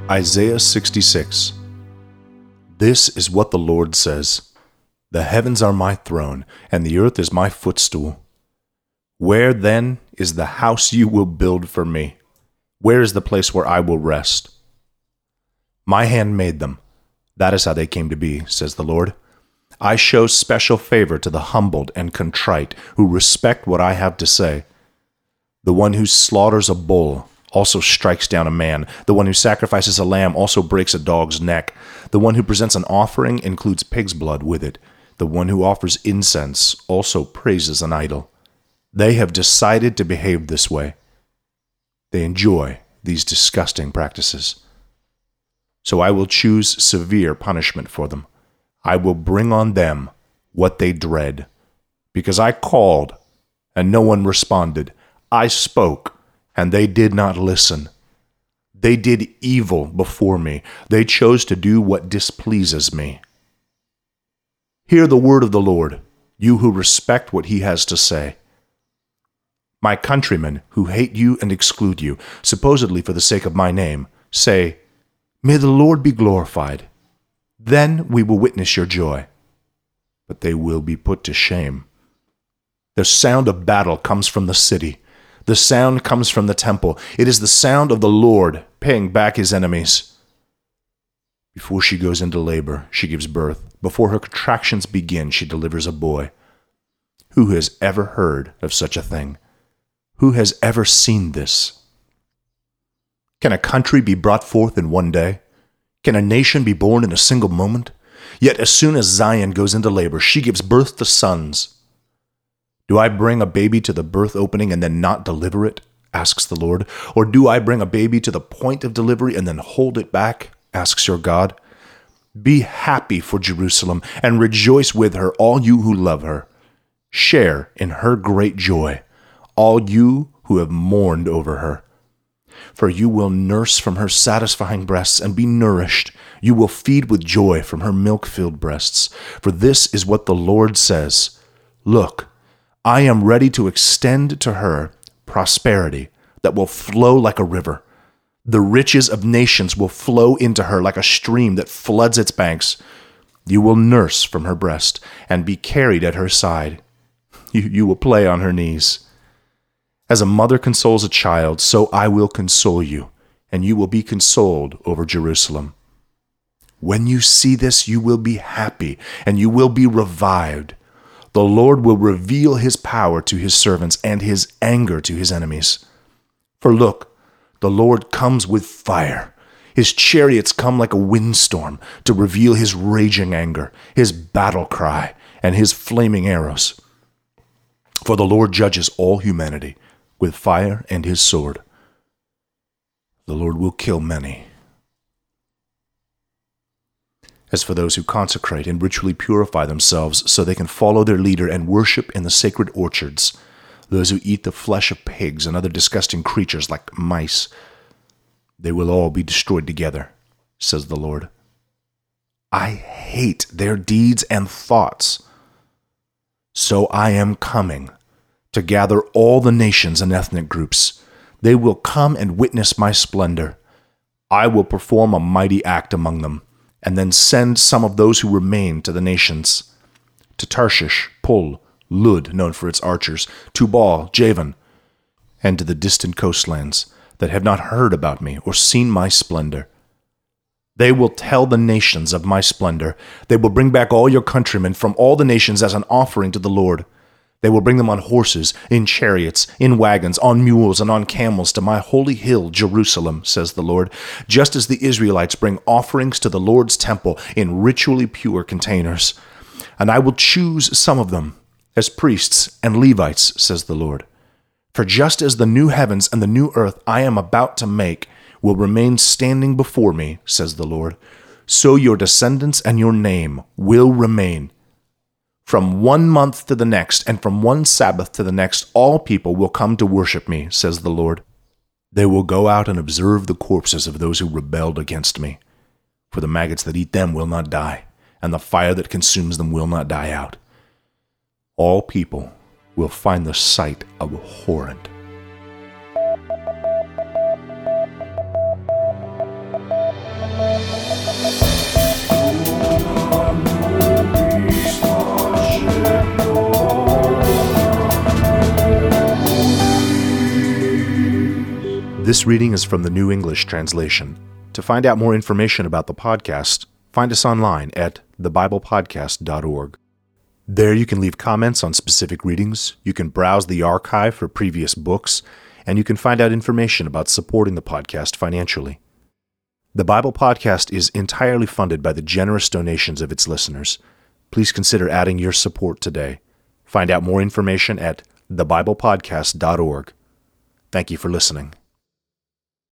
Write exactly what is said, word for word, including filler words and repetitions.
Isaiah sixty-six. This is what the Lord says: The heavens are my throne, and the earth is my footstool. Where then is the house you will build for me? Where is the place where I will rest? My hand made them. That is how they came to be, says the Lord. I show special favor to the humbled and contrite, who respect what I have to say. The one who slaughters a bull also strikes down a man. The one who sacrifices a lamb also breaks a dog's neck. The one who presents an offering includes pig's blood with it. The one who offers incense also praises an idol. They have decided to behave this way. They enjoy these disgusting practices. So I will choose severe punishment for them. I will bring on them what they dread. Because I called, and no one responded. I spoke, and they did not listen. They did evil before me. They chose to do what displeases me. Hear the word of the Lord, you who respect what he has to say. My countrymen who hate you and exclude you, supposedly for the sake of my name, say, May the Lord be glorified. Then we will witness your joy. But they will be put to shame. The sound of battle comes from the city. The sound comes from the temple. It is the sound of the Lord paying back his enemies. Before she goes into labor, she gives birth. Before her contractions begin, she delivers a boy. Who has ever heard of such a thing? Who has ever seen this? Can a country be brought forth in one day? Can a nation be born in a single moment? Yet as soon as Zion goes into labor, she gives birth to sons. Do I bring a baby to the birth opening and then not deliver it? Asks the Lord. Or do I bring a baby to the point of delivery and then hold it back? Asks your God. Be happy for Jerusalem and rejoice with her, all you who love her. Share in her great joy, all you who have mourned over her. For you will nurse from her satisfying breasts and be nourished. You will feed with joy from her milk-filled breasts. For this is what the Lord says: Look, I am ready to extend to her prosperity that will flow like a river. The riches of nations will flow into her like a stream that floods its banks. You will nurse from her breast and be carried at her side. You, you will play on her knees. As a mother consoles a child, so I will console you, and you will be consoled over Jerusalem. When you see this, you will be happy, and you will be revived. The Lord will reveal his power to his servants and his anger to his enemies. For look, the Lord comes with fire. His chariots come like a windstorm to reveal his raging anger, his battle cry, and his flaming arrows. For the Lord judges all humanity with fire and his sword. The Lord will kill many. As for those who consecrate and ritually purify themselves so they can follow their leader and worship in the sacred orchards, those who eat the flesh of pigs and other disgusting creatures like mice, they will all be destroyed together, says the Lord. I hate their deeds and thoughts. So I am coming to gather all the nations and ethnic groups. They will come and witness my splendor. I will perform a mighty act among them, and then send some of those who remain to the nations, to Tarshish, Pul, Lud, known for its archers, Tubal, Javan, and to the distant coastlands that have not heard about me or seen my splendor. They will tell the nations of my splendor. They will bring back all your countrymen from all the nations as an offering to the Lord. They will bring them on horses, in chariots, in wagons, on mules, and on camels to my holy hill, Jerusalem, says the Lord, just as the Israelites bring offerings to the Lord's temple in ritually pure containers. And I will choose some of them as priests and Levites, says the Lord. For just as the new heavens and the new earth I am about to make will remain standing before me, says the Lord, so your descendants and your name will remain. From one month to the next, and from one Sabbath to the next, all people will come to worship me, says the Lord. They will go out and observe the corpses of those who rebelled against me. For the maggots that eat them will not die, and the fire that consumes them will not die out. All people will find the sight abhorrent. This reading is from the New English Translation. To find out more information about the podcast, find us online at the bible podcast dot org. There you can leave comments on specific readings, you can browse the archive for previous books, and you can find out information about supporting the podcast financially. The Bible Podcast is entirely funded by the generous donations of its listeners. Please consider adding your support today. Find out more information at the bible podcast dot org. Thank you for listening.